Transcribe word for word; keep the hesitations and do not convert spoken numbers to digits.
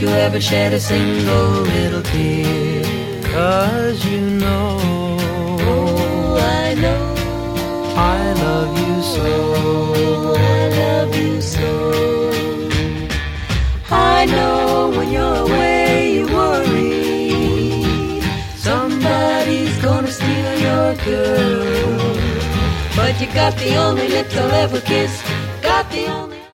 you ever shed a single little tear. 'Cause you know, Oh, I know, I love you so. I love you so. I know when you're away you worry somebody's gonna steal your girl. But you got the only lips I'll ever kiss, got the only